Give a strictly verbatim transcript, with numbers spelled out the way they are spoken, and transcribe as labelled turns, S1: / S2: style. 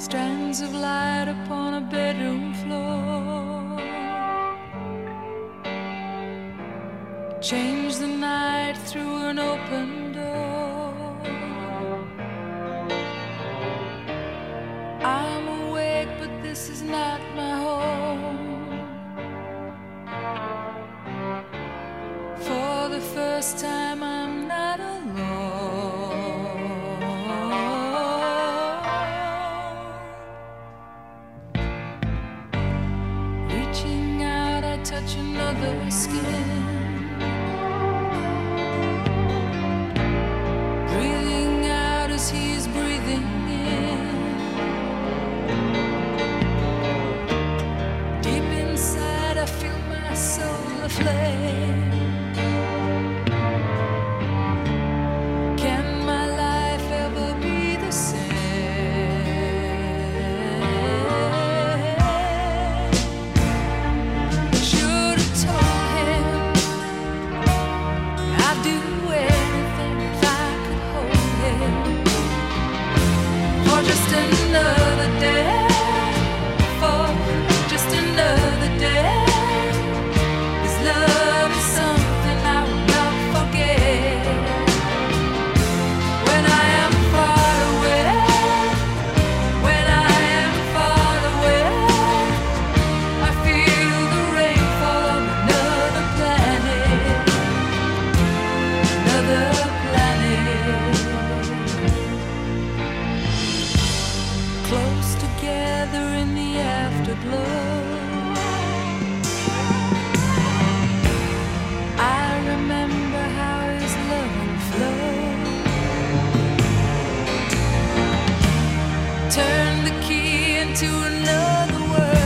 S1: strands of light upon a bedroom floor. Change the night through an open door. I'm awake, but this is not my home. For the first time I'm not alone. Reaching out, I touch another skin. Breathing out as he's breathing in. Deep inside I feel my soul aflame. Just another day, for just another day. His love is something I will not forget. When I am far away, when I am far away, I feel the rain fall on another planet, another planet. Close together in the afterglow, I remember how his love would flow. Turn the key into another world.